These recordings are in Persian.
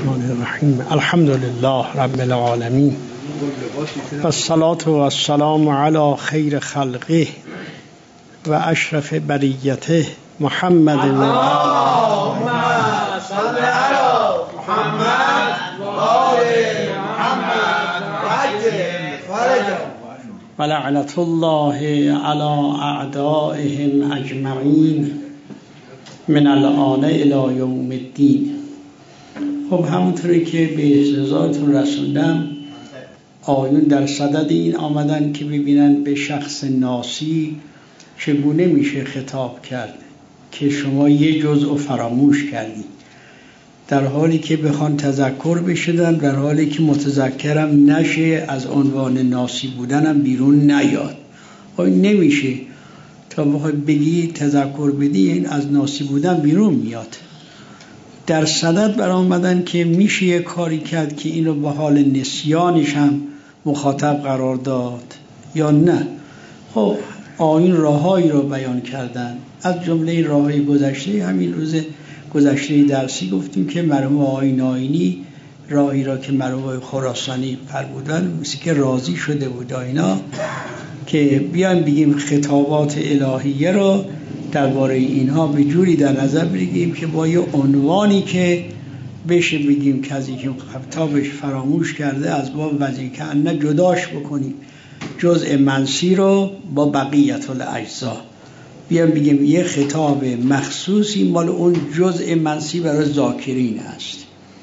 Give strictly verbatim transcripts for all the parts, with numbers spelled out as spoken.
الرحمن الرحیم. الحمد لله رب العالمین و الصلاة و السلام علی خیر خلقه و اشرف بریته محمد. اللهم صل علی محمد و آل محمد و عجل فرجهم. و لعنت الله علی اعدائهم اجمعین من الآن الی یوم الدین. خب همونطوری که به احتضارتون رسوندم، آیون در صدد این آمدن که ببینن به شخص ناسی چگونه میشه خطاب کرد که شما یه جزء فراموش کردید، در حالی که بخوان تذکر بشدن، در حالی که متذکرم نشه، از عنوان ناسی بودنم بیرون نیاد. خب نمیشه تا بخوای بگی تذکر بدی این از ناسی بودن بیرون میاد. در صدد برآمدن که میشه یه کاری کرد که اینو به حال نسیانش هم مخاطب قرار داد یا نه. خب آیین راههایی رو بیان کردن، از جمله راههای گذشته همین روز گذشته درسی گفتیم که مرحوم آیین آیینی راهی را که مرحوم خراسانی فرمودن مثل که راضی شده بود اینا که بیان بگیم خطابات الهیه رو درباره اینها به جوری در نظر بگیریم که با یه عنوانی که بشه بگیم کسی که خطابش فراموش کرده از باب وظیفه انه جداش بکنیم، جزء منسی رو با بقیت الاجزا بیان بگیم یه خطاب مخصوصی مال اون جزء منسی برای ذاکرین است،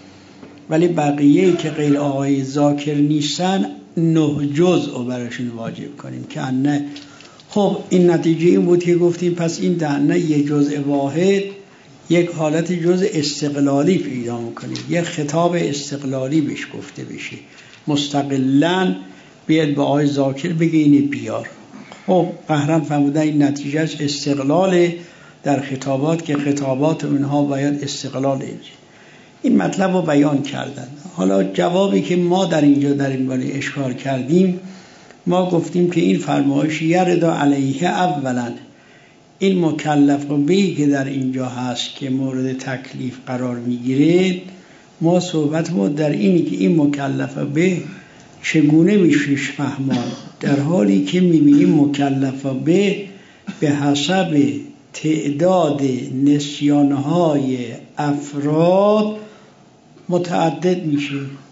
ولی بقیه که غیر آقای ذاکر نیستن نه جزء رو براشون واجب کنیم که انه. خب این نتیجه این بود که گفتیم پس این دهنه یه جزء واحد یک حالت جزء استقلالی پیدا میکنه، یه خطاب استقلالی بهش گفته بشه، مستقلاً بیاد با آقای ذاکر بگه اینه بیار. خب قهرم فرمودن این نتیجهش استقلال در خطابات که خطابات اونها باید استقلال اینجا. این مطلب رو بیان کردن. حالا جوابی که ما در اینجا در این باره اشکال کردیم، ما گفتیم که این فرمایش یردا علیه اولا این مکلف بهی که در اینجا هست که مورد تکلیف قرار میگیره، ما صحبت ما در اینی که این مکلف به چگونه میشوش فهمان، در حالی که میبینیم مکلف به به حسب تعداد نسیانهای افراد متعدد میشه،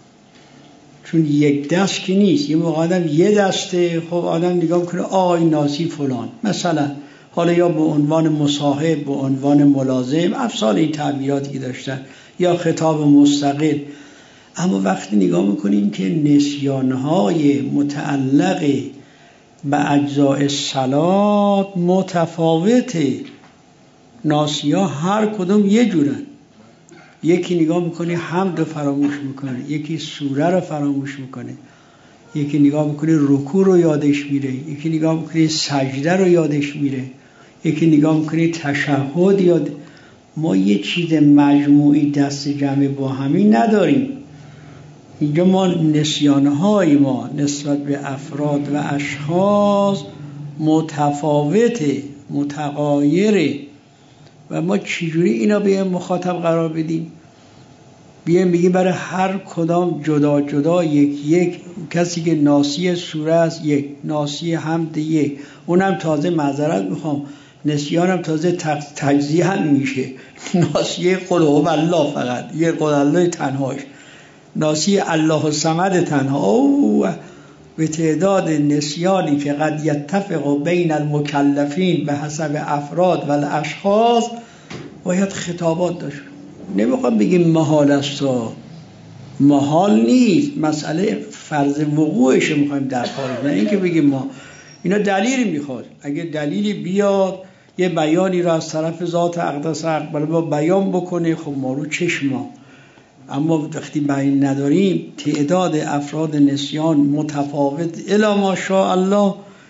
چون یک دست که نیست. یه موقع آدم یه دسته، خب آدم نگاه میکنه آقای ناسی فلان مثلا، حالا یا به عنوان مصاحب، به عنوان ملازم، افصال این تعبیراتی که داشتن، یا خطاب مستقل. اما وقتی نگاه میکنیم که نسیانهای متعلق به اجزاء صلات متفاوته، ناسی‌ها هر کدوم یه جورن. یکی نگاه میکنه حمد رو فراموش میکنه، یکی سوره رو فراموش میکنه، یکی نگاه میکنه رکوع رو یادش میره، یکی نگاه میکنه سجده رو یادش میره، یکی نگاه میکنه تشهد یاد. ما یه چیز مجموعی دست جمع با همین نداریم. اینجا ما نسیانهای ما نسبت به افراد و اشخاص متفاوته، متغایره، و ما چجوری اینا به مخاطب قرار بدیم؟ بیایم بگیم برای هر کدام جدا جدا یک یک، کسی که ناسی سوره است یک، ناسی حمد یک، اونم تازه معذرت میخوام نسیانم تازه تجزیه هم میشه، ناسی قل هو الله فقط یه قل الله تنهاش، ناسی الله الصمد تنها، او به تعداد نسیانی که قد یتفق بین المکلفین به حسب افراد و الاشخاص باید خطابات داشت. نمیخوام بگیم محال است، محال نیست، مسئله فرض وقوعش میخوایم در کار، نه اینکه بگیم ما اینا دلیلی میخواد. اگه دلیلی بیاد یه بیانی را از طرف ذات اقدس اقبال ما بیان بکنه، خب ما رو چشما. اما وقتی بیان نداریم، تعداد افراد نسیان متفاوت الا ماشاء الله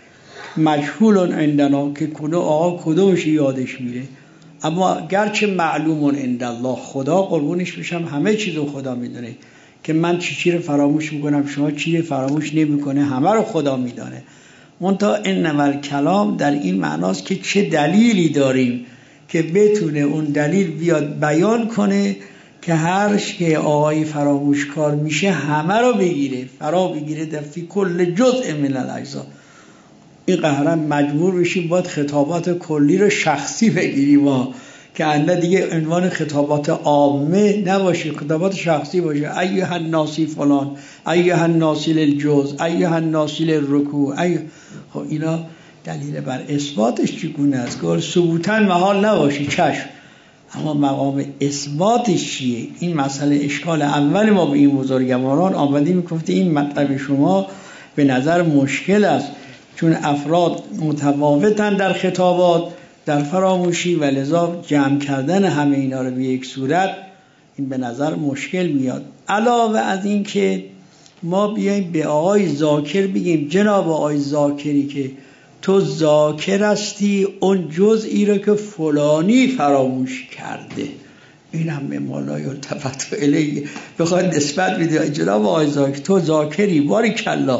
مجهول عندنا که کدوم آقا کدومش یادش میره. اما گرچه معلوم عند الله، خدا قربونش بشم همه چیزو خدا میدونه، که من چی چی رو فراموش میکنم شما چی رو فراموش نمیکنه، همه رو خدا میدانه. منتها انما کلام در این معناست که چه دلیلی داریم که بتونه اون دلیل بیاد بیان کنه که هر که آقای فراموشکار میشه همه رو بگیره، فرا بگیره در فی کل جزء من الاجزا. این قهرن مجبور بشیم باید خطابات کلی رو شخصی بگیریم ما، که انده دیگه عنوان خطابات عامه نباشه، خطابات شخصی باشه. ایها الناسی فلان، ایها الناسی للجزء، ایها الناسی للرکوع. ایها خب اینا دلیل بر اثباتش چگونه است؟ گفت ثبوتاً محال نباشه، چشم، اما مقام اثباتش چیه؟ این مسئله اشکال اول ما به این بزرگواران آمدیم گفته این مطلب شما به نظر مشکل است، چون افراد متفاوتن در خطابات، در فراموشی، و لذا جمع کردن همه اینا رو به یک صورت این به نظر مشکل میاد. علاوه از این که ما بیایم به آقای ذاکر بگیم جناب آقای ذاکری که تو ذاکر هستی اون جزئی رو که فلانی فراموش کرده، این هم به مولای التفت الیه بخواد نسبت بده. جناب آقای ذاکر تو ذاکری، باریکالله.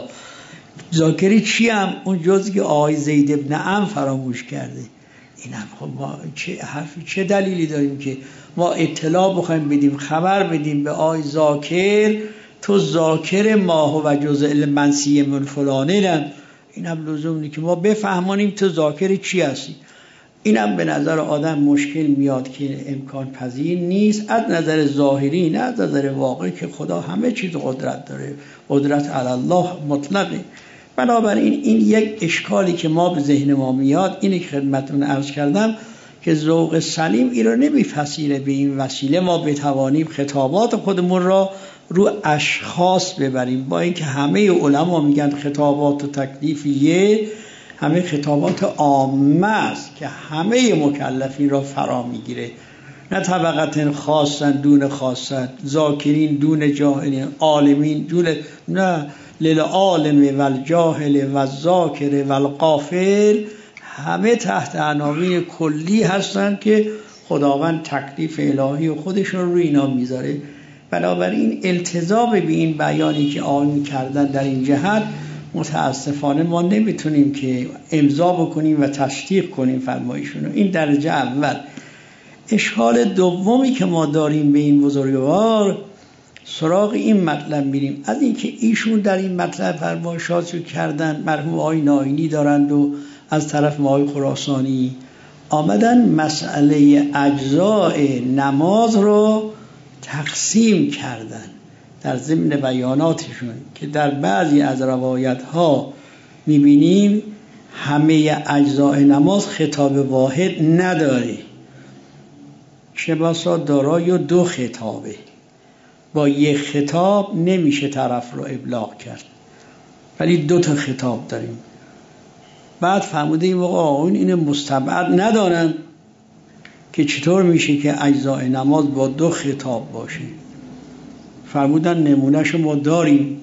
ذاکری چی هم؟ اون جزئی که آقای زید ابن عم فراموش کرده. این هم خب ما چه حرفی، چه دلیلی داریم که ما اطلاع بخوایم بدیم، خبر بدیم به آقای ذاکر تو ذاکر ما و جزء المنسی من فلانه؟ این هم لزوم نیست که ما بفهمانیم تو ذاکر چی هستی. این هم به نظر آدم مشکل میاد که امکان پذیر نیست، از نظر ظاهری نه از نظر واقعی که خدا همه چیز قدرت داره، قدرت علی الله مطلقه. بنابراین این یک اشکالی که ما به ذهن ما میاد اینه که خدمتتون عرض کردم که ذوق سلیم این رو نمیپذیره به این وسیله ما بتوانیم خطابات خودمون را رو اشخاص ببریم، با اینکه همه علما میگن خطابات و تکلیفیه همه خطابات عامه است که همه مکلفین را فرا میگیره، نه طبقت خاصن دون خاصن، ذاکرین دون جاهلین، عالمین دون، نه، للعالم والجاهل والذاکر والغافل همه تحت عناوین کلی هستن که خداوند تکلیف الهی و خودشون رو اینا میذاره. بنابراین التزام به این بیانی که آقایون کردن در این جهت متاسفانه ما نمیتونیم که امضا بکنیم و تصدیق کنیم فرمایشون. این درجه اول. اشکال دومی که ما داریم به این بزرگوار سراغ این مطلب میریم، از اینکه ایشون در این مطلب فرمایشات کردن، مرحوم آقای ناینی دارند و از طرف آقای خراسانی آمدن مسئله اجزای نماز رو تقسیم کردن در ضمن بیاناتشون که در بعضی از روایت ها میبینیم همه اجزای نماز خطاب واحد نداره، چه بسا دارای دو خطابه، با یک خطاب نمیشه طرف رو ابلاغ کرد ولی دو تا خطاب داریم. بعد فهمیده این موقع آقایون این مستبعد ندارن که چطور میشه که اجزای نماز با دو خطاب باشه. فرمودن نمونهشو ما داریم.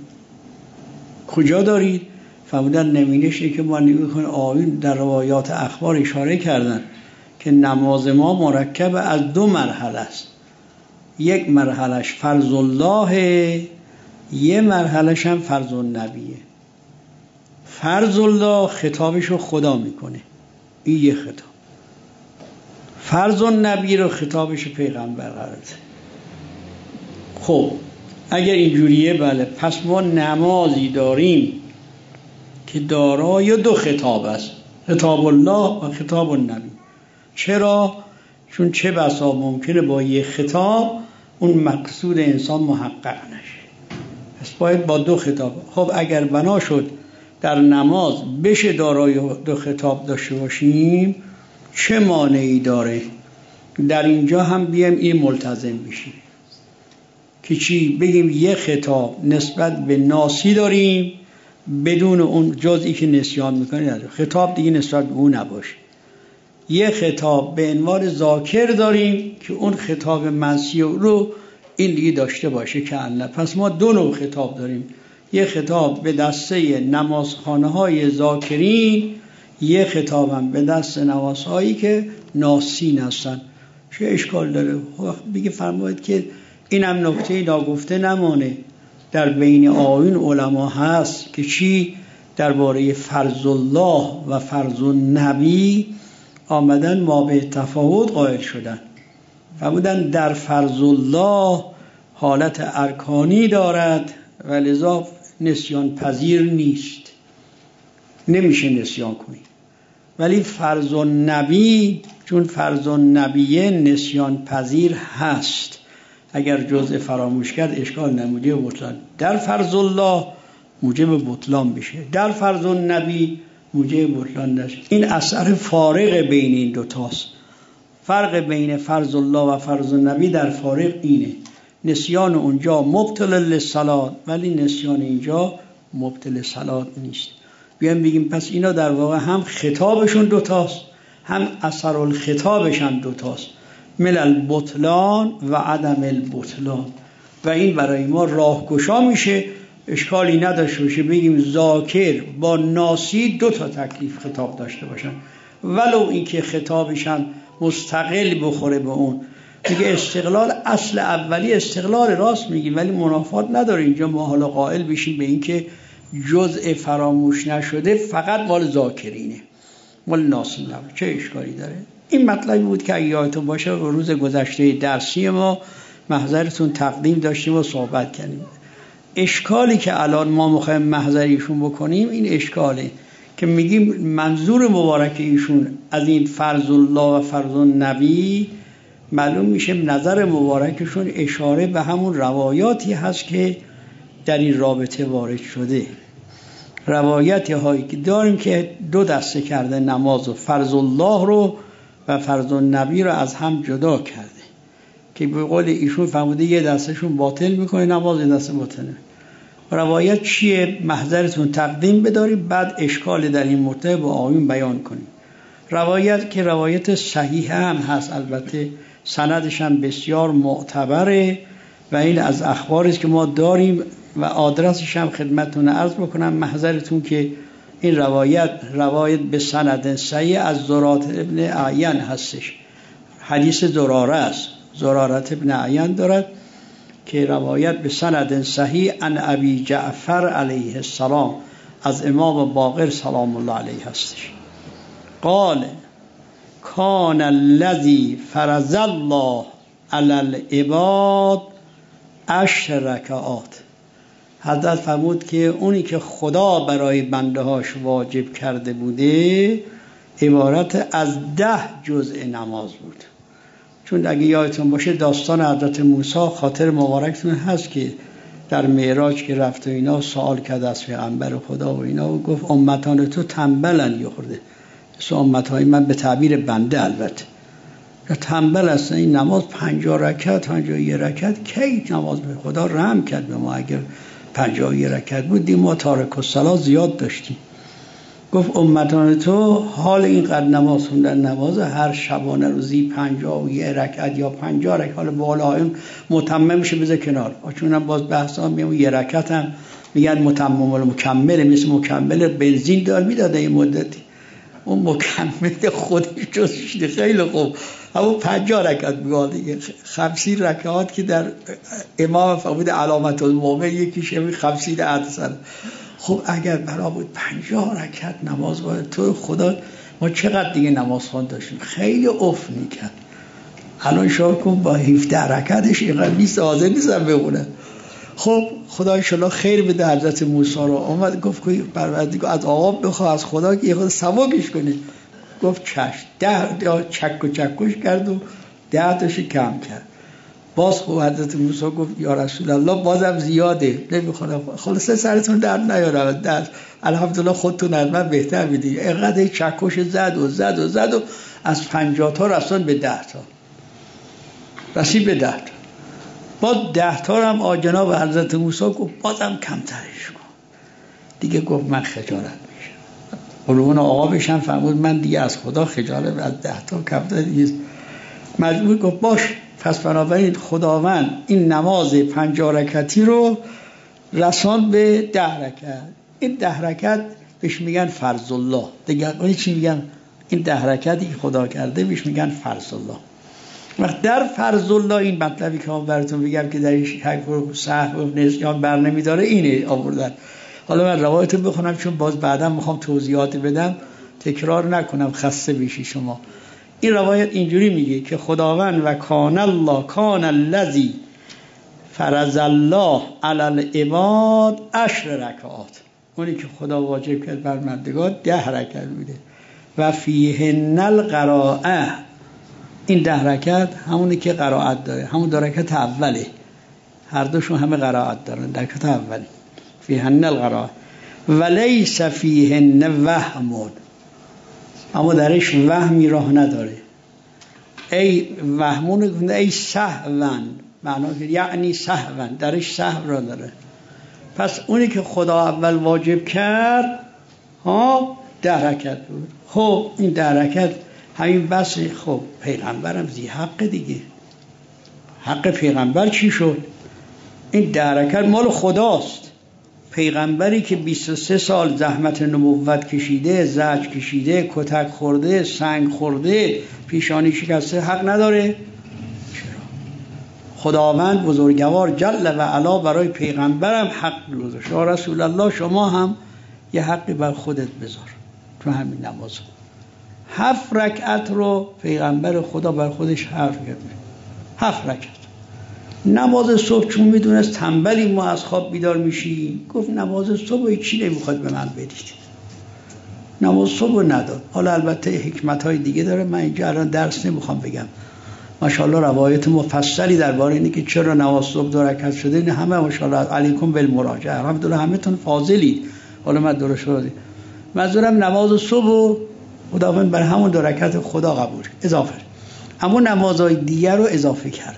کجا دارید؟ فرمودن نمونهشه که ما نگاه کنیم آقایون در روایات اخبار اشاره کردن که نماز ما مرکب از دو مرحله است، یک مرحلهش فرض الله، یه مرحلهش هم فرض النبیه. فرض الله خطابشو خدا میکنه، این یه خطاب. فرض النبی رو خطابشو پیغمبر قراره. خب اگر اینجوریه بله، پس ما نمازی داریم که دارای دو خطاب است، خطاب الله و خطاب النبی. چرا؟ چون چه بسا ممکنه با یک خطاب اون مقصود انسان محقق نشه، پس باید با دو خطاب. خب اگر بنا شد در نماز بشه دارای دو خطاب داشته باشیم، چه مانعی داره در اینجا هم بیایم این ملتزم بشیم که چی؟ بگیم یه خطاب نسبت به ناسی داریم بدون اون جزئی که نسیان میکنه نداره، خطاب دیگه نسبت به اون نباشه. یه خطاب به عنوان ذاکر داریم که اون خطاب منسی رو این دیگه داشته باشه که الله. پس ما دو نوع خطاب داریم، یه خطاب به دسته نمازخانه های ذاکرین، یه خطاب هم به دست نمازهایی که ناسین هستن. چه اشکال داره؟ بگه فرمایید که این هم نکته ناگفته نمانه در بین آیون علما هست که چی؟ درباره فرض الله و فرض النبی آمدن ما به تفاوت قائل شدن فرمودن در فرض الله حالت ارکانی دارد و لذا نسیان پذیر نیست، نمیشه نسیان کنی. ولی فرض النبی چون فرض النبیه نسیان پذیر هست، اگر جزء فراموش کرد اشکال نموده بطلان. در فرض الله موجب بطلان بشه، در فرض النبی موجب بطلان نشه. این اثر فارق بین این دوتاست. فرق بین فرض الله و فرض النبی در فارق اینه، نسیان اونجا مبطل للصلاة ولی نسیان اینجا مبطل صلاة نیست. بیایم بگیم پس اینا در واقع هم خطابشون دوتاست، هم اثر الخطابشان دوتاست، مل البطلان و عدم البطلان. و این برای ما راهگشا میشه، اشکالی نداشته باشه بگیم ذاکر با ناسی دو تا تکلیف خطاب داشته باشن، ولو اینکه خطابشان مستقل بخوره به اون. میگه استقلال اصل اولی استقلال راست میگی، ولی منافات نداره. اینجا ما حالا قائل بشیم به اینکه جزء فراموش نشده فقط مال ذاکرینه، مال ناسی نبود. چه اشکالی داره؟ این مطلبی بود که اگه یادتون باشه روز گذشته درسی ما محضرتون تقدیم داشتیم و صحبت کردیم. اشکالی که الان ما میخوایم محضریشون بکنیم این اشکاله که میگیم منظور مبارک ایشون از این فرض الله و فرض النبی معلوم میشه نظر مبارکشون اشاره به همون روایاتی هست که در این رابطه وارد شده. روایتی هایی که داریم که دو دسته کرده نماز و فرض الله رو و فرض النبی رو از هم جدا کرده، که به قول ایشون فرموده یه دستشون باطل میکنه نماز، یه دسته باطل. روایت چیه؟ محضرتون تقدیم بداریم، بعد اشکال در این مرتبه با آیون بیان کنیم. روایت که روایت صحیح هم هست، البته سندش هم بسیار معتبره و این از اخباری است که ما داریم و آدرسش هم خدمتتون عرض بکنم محضرتون که این روایت روایت به سند صحیح از زرارة ابن اعین هستش. حدیث زراره است، زرارة ابن اعین دارد که روایت به سند صحیح عن ابی جعفر علیه السلام از امام باقر سلام الله علیه هستش. قال کان الذی فرض الله علی العباد عشر رکعات. حضرت فرمود که اونی که خدا برای بنده هاش واجب کرده بوده عبارت از ده جزء نماز بود. چون اگه یادتون باشه داستان حضرت موسی خاطر مبارکتون هست که در معراج که رفت و اینا سوال کرد از پیغمبر خدا و اینا و گفت امتان تو تنبلن یخورده، مثل امتهای من به تعبیر بنده البته یا تنبل هستن، این نماز پنجاه رکعت پنجاه یه رکعت کی نماز به خدا رحم کرد به ما. اگر پنجاه یه رکعت بودیم ما تارک الصلاة زیاد داشتیم. گفت امتان تو حال اینقدر نماز خوندن، نماز هر شبانه روزی پنجاه و یه رکعت یا پنجاه رکعت، حالا بالا این متمم میشه بذار کنار، چون هم باز بحثا میام یه رکعت هم میگن متمم ولی مکمل، مثل مکمل بنزین دار میداده این مدتی، اون مکمل خودش جزش خیلی خوب همون پنجاه رکعت میگه دیگه. خمسین رکعات که در امام فرمود علامت المومن یکیش همین خمسین عدسن. خب اگر برا بود پنجاه رکعت نماز باید تو خدا ما چقدر دیگه نماز خوان داشتیم، خیلی افت میکرد. الان شما کن با هفده رکعتش اینقدر نیست، حاضر نیستم بمونه. خب خدا انشالله خیر بده. حضرت موسی رو اومد گفت که پروردگار از آقا بخواه از خدا که یه خود ثوابش کنه. گفت چشم. ده ده چک و چکش کرد و ده تاش کم کرد. باز خب حضرت موسی گفت یا رسول الله بازم زیاده نمیخوام، خلاصه سرتون در نیارم، در الحمدلله خودتون از من بهتر میدید. اینقدر چکش زد و زد و زد و از پنجاه تا رسون به ده تا رسید به ده تا. باز ده تا هم آجناب حضرت موسی گفت بازم کمترش کن. دیگه گفت من خجالت میشم. قربون آقا بشم فرمود من دیگه از خدا خجالت از ده تا کمتر دیگه مجبور گفت باش. پس بنابراین خداوند این نماز پنجاه رکعتی رو رسان به ده رکعت. این ده رکعت بهش میگن فرض الله. دیگه اون چی میگن؟ این ده رکعتی که خدا کرده بهش میگن فرض الله. وقت در فرض الله این مطلبی که من براتون بگم که در این شک و سهو و نسیان بر نمیداره اینه آوردن. حالا من روایت بخونم چون باز بعدا میخوام توضیحات بدم، تکرار نکنم خسته بشی شما. این روایت اینجوری میگه که خداوند و کان الله کان الذی فرض الله علی العباد عشر رکعات، اونی که خدا واجب کرد بر بندگان ده رکعت بوده. و فیهن القراءه، این ده رکعت همونی که قرائت داره، همون دو رکعت اوله، هر دوشون همه قرائت دارن، در رکعت اولی فیهن القراءه و لیس فیهن وهم، اما درش وهمی راه نداره. ای وهمون ای سهون، معنا یعنی سهون، درش سهو را داره. پس اونی که خدا اول واجب کرد ها ده رکعت بود. خب این ده رکعت همین بس. خب پیغمبرم زی حق دیگه، حق پیغمبر چی شد؟ این ده رکعت مال خداست. پیغمبری که بیست و سه سال زحمت نبوت کشیده، زجر کشیده، کتک خورده، سنگ خورده، پیشانی شکسته، حق نداره؟ چرا؟ خداوند بزرگوار جل و علا برای پیغمبرم حق گذاشت. یا رسول الله شما هم یه حقی بر خودت بذار تو همین نماز. هفت رکعت رو پیغمبر خدا بر خودش حرف کرد، هفت رکعت. نماز صبح چون میدونست تنبلی ما از خواب بیدار میشی، گفت نماز صبح چی نمیخواد به من بدید، نماز صبح نداد. حالا البته حکمت های دیگه داره، من اینجا الان درس نمیخوام بگم. ماشاءالله روایت مفصلی درباره اینه که چرا نماز صبح دو رکعت شده، این همه ماشاءالله علیکم بالمراجعه، الحمدلله همتون فاضلید. حالا من درست شده منظورم نماز صبح خداوند بر همون دو رکعت خدا قبول اضافه، اما نمازهای دیگر رو اضافه کردن.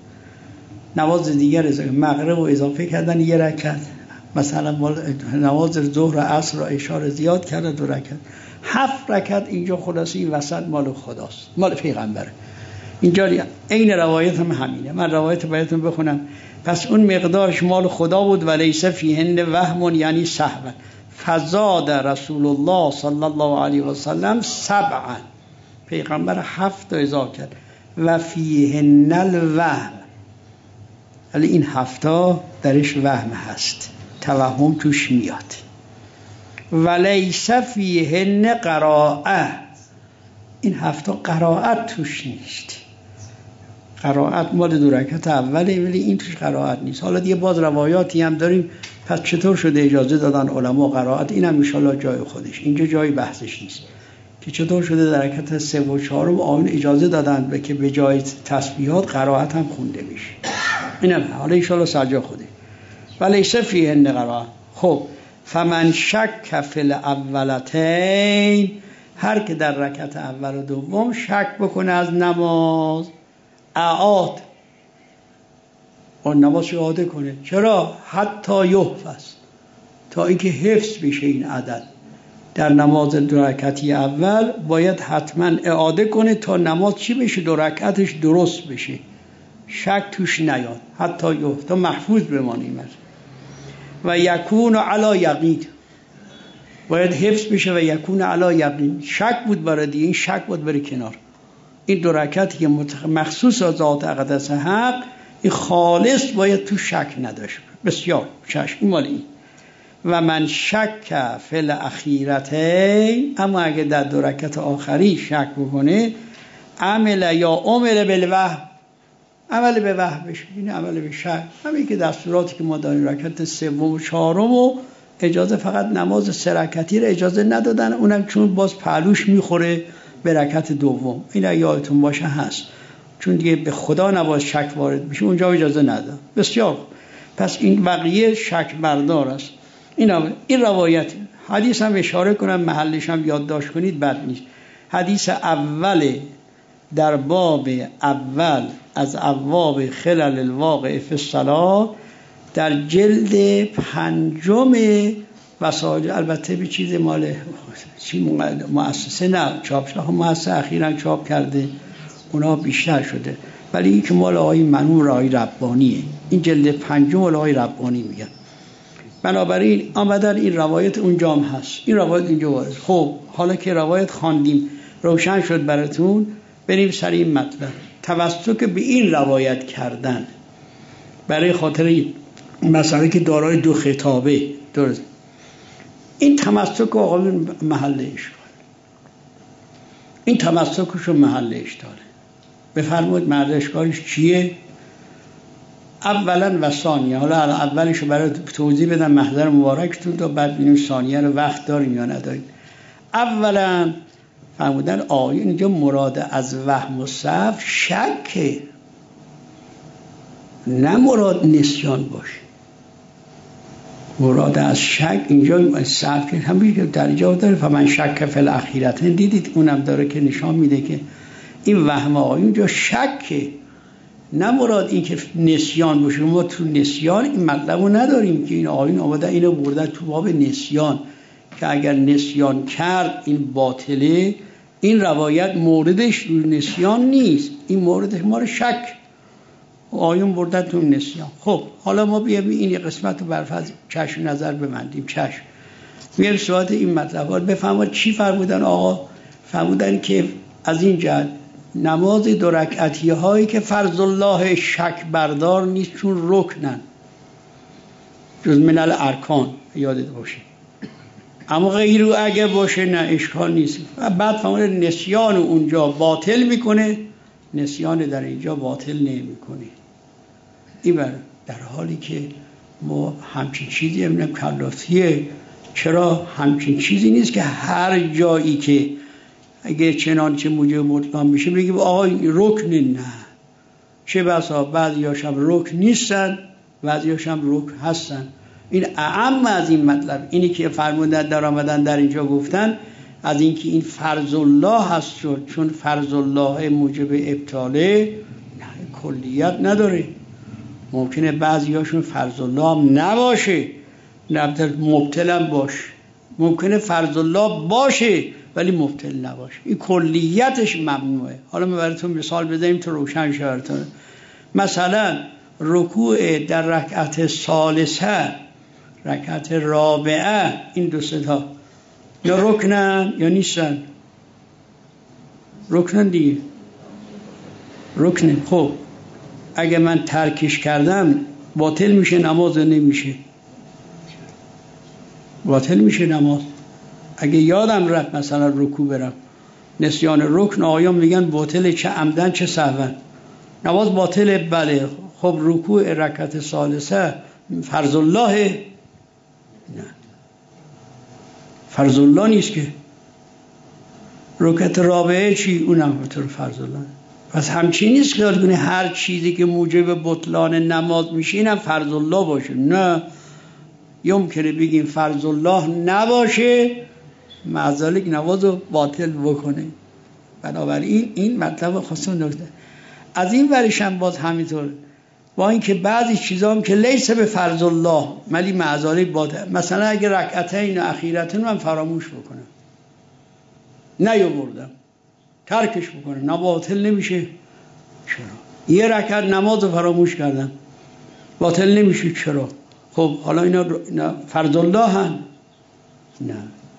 نماز دیگر اضافه، مغرب رو اضافه کردن یه رکعت، مثلا نماز ظهر و عصر رو اشاره زیاد کردن دو رکعت. هفت رکعت اینجا خلاصی این وسط مال خداست، مال پیغمبره. اینجا عین روایت هم همینه. من روایت براتون بخونم. پس اون مقدارش مال خدا بود. و لیس فیهن وهم یعنی سهوا. فزاد رسول الله صلی الله علیه و سلم سبعا، پیغمبر هفت تا اضافه کرد. و فیهن الوهم، ولی این هفتا درش وهم هست، توهم توش میاد. و لیس فیهن قراءه، این هفتا قرائت توش نیست. قرائت مال دو رکعت اوله، ولی این توش قرائت نیست. حالا دیگه باز روایاتی هم داریم. پس چطور شده اجازه دادن علما قرائت؟ اینم ان شاءالله جای خودش، اینجا جای بحثش نیست که چطور شده در رکعت سه و چهارم آمین اجازه دادن به که به جای تسبیحات قرائت هم خونده میشه. اینم حالا ان شاءالله سجا خوده. ولی فیهن قرائت. خب فمن شک فی الاولتین، هر که در رکعت اول و دوم شک بکنه از نماز، اعاد، اون نماز اعاده کنه. چرا؟ حتی یحفظ، تا اینکه حفظ بشه این عدد. در نماز دو رکعتی اول باید حتما اعاده کنه تا نماز چی بشه؟ دو رکعتش درست بشه، شک توش نیاد، حتی یحفظ، تا محفوظ بمانیم. و یکون علی یقین، باید حفظ بشه و یکون علی یقین. شک بود برای دیگه، این شک بود بره کنار. این دو رکعتی که مخصوص از ذات اقدس حق، این خالص باید تو شک نداشت. بسیار چشم این مال این. و من شک فی الاخیرتین، اما اگه در دو رکعت آخری شک بکنه، عمل یا عمل بالوهم، عمل به وهم بشه، این عمل به شک. همین که دستوراتی که ما داریم رکعت سوم و چهارم و اجازه فقط نماز سه رکعتی رو اجازه ندادن، اونم چون باز پهلوش میخوره به رکعت دوم. این یادتون باشه هست، چون دیگه به خدا نباید شک وارد بشه، اونجا اجازه ندادن. بسیار. پس این بقیه شک بردار است. این این روایت حدیث هم اشاره کنم، محلش هم یادداشت کنید، بد نیست. حدیث اول در باب اول از ابواب خلل الواقع فی الصلاة در جلد پنجم وسائل، البته به چیز مال چی مؤسسه نه چاپ شده، مؤسسه اخیراً چاپ کرده، اونا بیشتر شده، ولی این که مال آقای منور آقای ربانیه. این جلد پنجم مال آقای ربانی میگن. بنابراین آمدن این روایت اونجا هم هست، این روایت اینجا وارد. خب حالا که روایت خواندیم روشن شد براتون، بریم سر این مطلب. توسط به این روایت کردن برای خاطر مسئله که دارای دو خطابه، درست، این تمسک آقایون محل اشکال. این تمسکش و محل اشتاله. بفرمود مرد اشکالش چیه؟ اولا و ثانیه. حالا اولش رو برای توضیح بدم محضر مبارکتون تا بعد ببینیم ثانیه رو وقت داریم یا نداریم. اولا فرمودن آیه اینجا مراد از وهم و سهو شکه، نه مراد نسیان باشه. مراد از شک اینجا سهو که همین در اینجا داره. فمن شک فی الاخیرتین، دیدید اونم داره که نشان میده که این وهم آیه اینجا شکه، نه مراد این که نسیان باشه. ما تو نسیان این مطلب رو نداریم که این آیین آمده اینو برده تو باب نسیان که اگر نسیان کرد این باطله. این روایت موردش روی نسیان نیست، این موردش ما رو شک آیون برده تو نسیان. خب حالا ما بیایم این قسمت رو برفض چشم نظر ببندیم. چشم بیایم صحبت این مطلب رو بفهمید. چی فرمودن آقا؟ فرمودن که از این جهت نماز دو رکعتی هایی که فرض الله شک بردار نیست، چون رکنن جز من الارکان، یادت باشه. اما غیرو اگه باشه نه اشکال نیست. و بعد فرمودن نسیان اونجا باطل میکنه، نسیان در اینجا باطل نمیکنه. این بر در حالی که ما همچین چیزی امنم کلافیه. چرا همچین چیزی نیست که هر جایی که اگه چنانچه موجب مطلق میشه بگیم آقا رکن؟ نه، چه بسا بعضیاش هم رکن نیستن، بعضیاش هم رکن هستن. این اعم از این مطلب اینی که فرمودن در آمدن در اینجا گفتن از اینکه این فرض الله هست شد، چون فرض الله موجب ابطاله نه کلیت نداره. ممکنه بعضیاشون فرض الله هم نباشه، نه مبطل هم باشه. ممکنه فرض الله باشه ولی مبطل نباشه. این کلیتش ممنوعه. حالا ما براتون مثال بزنیم تو روشن شه براتون. مثلا رکوع در رکعت ثالثه، رکعت رابعه، این دو ستا یا رکنن یا نیستن؟ رکنن دیگه، رکنه. خب اگه من ترکش کردم باطل میشه نماز؟ نمیشه، باطل میشه نماز. اگه یادم رفت مثلا رکوع برم، نسیان رکن آیان میگن باطل، چه عمدن چه سهوا. نماز باطله بله. خب رکوع رکعت ثالثه فرض الله؟ نه، فرض الله نیست که. رکعت رابعه چی؟ اونم فرض الله. پس همچین نیست که هر چیزی که موجب بطلان نماز میشه اینم فرض الله باشه. نه، یمکنه بگیم فرض الله نباشه معذالک نماز رو باطل بکنه. بنابراین این مطلب خاصه نکته. از این ورش هم باز همینطور، با اینکه بعضی چیزا هم که لیسه به فرض الله ولی معذالک باطل. مثلا اگه رکعتین اخیرتون من فراموش بکنم، نیاوردم، ترکش بکنم، نه باطل نمیشه. چرا؟ یه رکعت نماز رو فراموش کردم، باطل نمیشه. چرا؟ خب حالا اینا, اینا فرض الله هم؟ نه،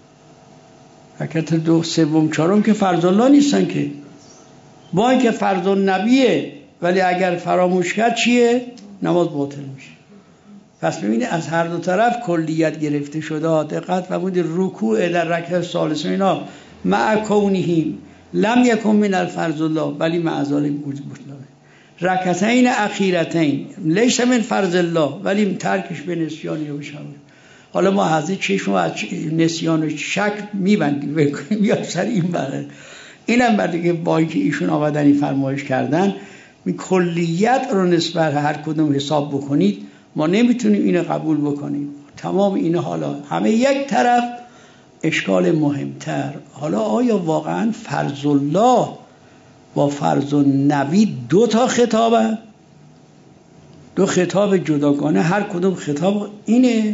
رکعت دو سوم چهارم که فرض الله نیستن که. با اینکه فرض النبیه ولی اگر فراموش کرد چیه؟ نماز باطل میشه. پس ببینید از هر دو طرف کلیت گرفته شده. دقت فرمودید رکوع در رکعت ثالثه اینا مع کونهی لم یکن من الفرض الله ولی مع ذلک مطلقه. رکعتین اخیرتین لیس من فرض الله ولی ترکش به نسیان یا بشه. حالا ما حاضر چشم از نسیان و شک میبندیم یا سر این بره. اینم بعد که با اینکه ایشون آمدنی فرمایش کردن می کلیت رو نسبت هر کدوم حساب بکنید ما نمیتونیم اینو قبول بکنیم. تمام این حالا همه یک طرف. اشکال مهمتر، حالا آیا واقعا فرض الله با فرض النبی دو تا خطابه؟ دو خطاب جداگانه، هر کدوم خطاب اینه؟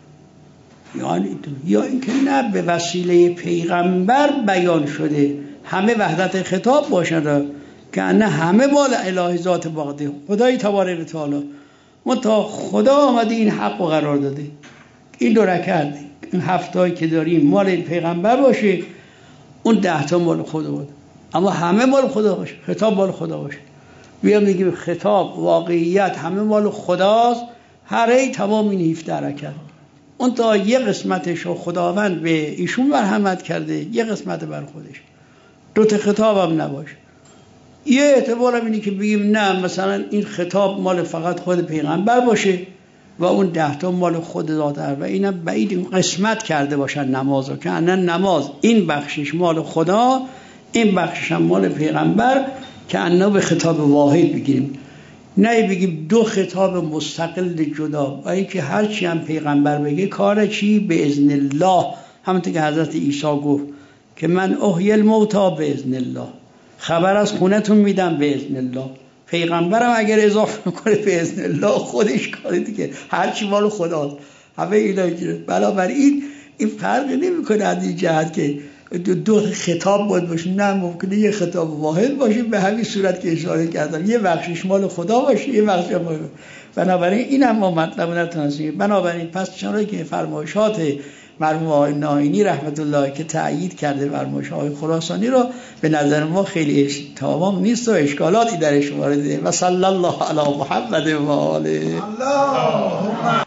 یعنی یا اینکه نه به وسیله پیغمبر بیان شده همه وحدت خطاب باشد که نه همه بال الهی ذات باقی خدای تبارک و تعالی متا خدا آمده این حق رو قرار داده این دو رکعت این هفتایی که داریم مال پیغمبر باشه، اون ده تا مال خدا باشه، اما همه مال خدا باشه، خطاب مال خدا باشه. بیام بگیم خطاب واقعیت همه مال خداست، هر ای تمام این هفده رکعت اون تا یه قسمتش رو خداوند به ایشون مرحمت کرده، یه قسمت بر خودش. دو تا خطابم نباشه. یه اعتبارم اینه که بگیم نه مثلا این خطاب مال فقط خود پیغمبر باشه و اون ده تا مال خود ذات و اینم بعید قسمت کرده باشن نمازو که انا نماز این بخشش مال خدا، این بخشش هم مال پیغمبر، که انا به خطاب واحد بگیریم، نه بگیم دو خطاب مستقل جدا. و اینکه هر چی هم پیغمبر بگه کار چی به اذن الله، همونطور که حضرت عیسی گفت که من احیی الموتی به اذن الله، خبر از خونتون میدم به اذن الله. پیغمبرم اگر اضافه کنه به اذن الله خودش کاره دیگه، هر چی مال خداست، همه اینا گیره. بنابراین این فرق نمیکنه از این جهت که دو, دو خطاب باید باشه، نه ممکنه یه خطاب واحد باشه به همین صورت که اشاره کردم، یه بخشش مال خدا باشه یه بخشش مال. بنابراین این هم ما مطلب نتونستیم. بنابراین پس چرا که فرمایشات مرحوم آقای ناینی رحمت الله که تأیید کرده فرمایش آقای خراسانی رو به نظر ما خیلی تمام نیست و اشکالاتی درش وارده. و صلی الله علی محمد و آله.